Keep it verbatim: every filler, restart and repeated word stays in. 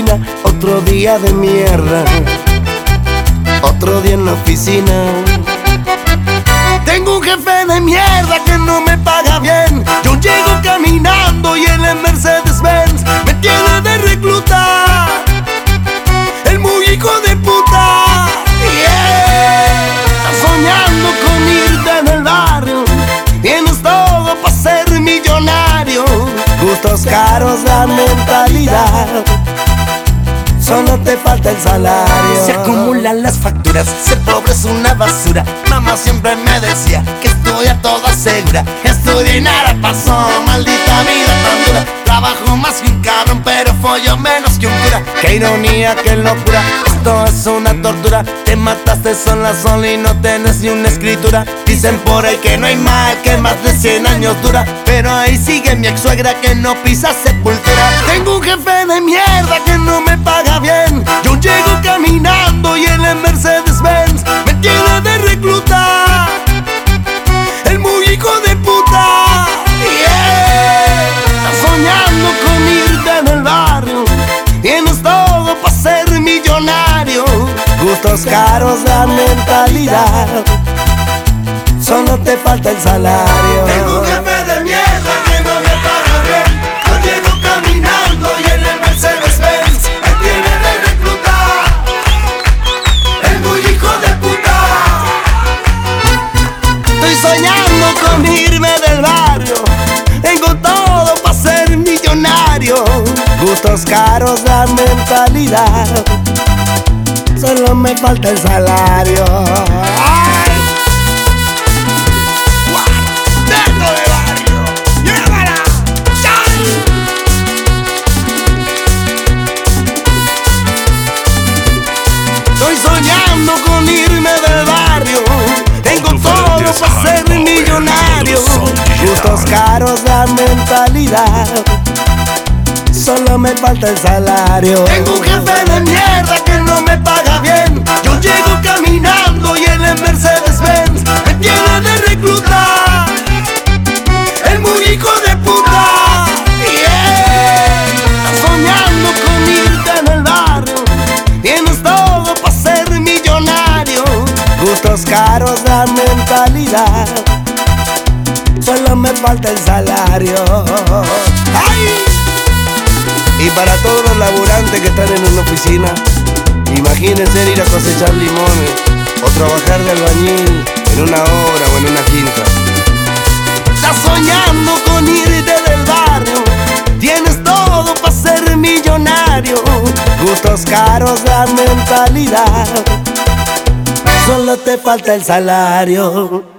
termina otro día de mierda, otro día en la oficina. Tengo un jefe de mierda que no me paga bien. Yo llego caminando y él en Mercedes-Benz me tiene de recluta. El muy hijo de puta, yeah. Estás soñando con irte en el barrio, tienes todo para ser millonario. Gustos caros, la mentalidad, solo te falta el salario. Se acumulan las facturas, ser pobre es una basura. Mamá siempre me decía que estudia toda segura. Estudié y nada pasó, maldita vida tan dura. Trabajo más que un cabrón, pero follo menos que un cura. Qué ironía, qué locura, esto es una tortura. Te mataste sola, sola y no tenés ni una escritura. Dicen por ahí que no hay mal que más de cien años dura, pero ahí sigue mi ex suegra que no pisa sepultura. Tengo un jefe de mierda que no me paga bien. Yo llego caminando y él en Mercedes-Benz me tiene de recluta. El muy hijo de puta, yeah. Estás soñando con irte en el barrio, tienes todo para ser millonario. Gustos caros, la mentalidad, solo te falta el salario. Tengo un jefe de mierda que no me paga bien. Yo llego caminando y él en Mercedes-Benz me tiene de reclutar. El muy hijo de puta. Estoy soñando con irme del barrio, tengo todo para ser millonario. Gustos caros, la mentalidad, solo me falta el salario. ¡Ay! ¡Dentro de barrio! ¡Llévala! Estoy soñando con irme del barrio, tengo todo para ser millonario. Gustos caros, la mentalidad, solo me falta el salario. Tengo un jefe de mierda que no me paga bien. Yo llego caminando y él en Mercedes-Benz me tiene de reclutar. El muy hijo de puta, yeah. Estás soñando con irte en el barrio, tienes todo para ser millonario. Gustos caros, la mentalidad, solo me falta el salario. ¡Ay! Y para todos los laburantes que están en una oficina, imagínense ir a cosechar limones o trabajar de albañil en una obra o en una quinta. Estás soñando con irte del barrio, tienes todo para ser millonario. Gustos caros, la mentalidad, solo te falta el salario.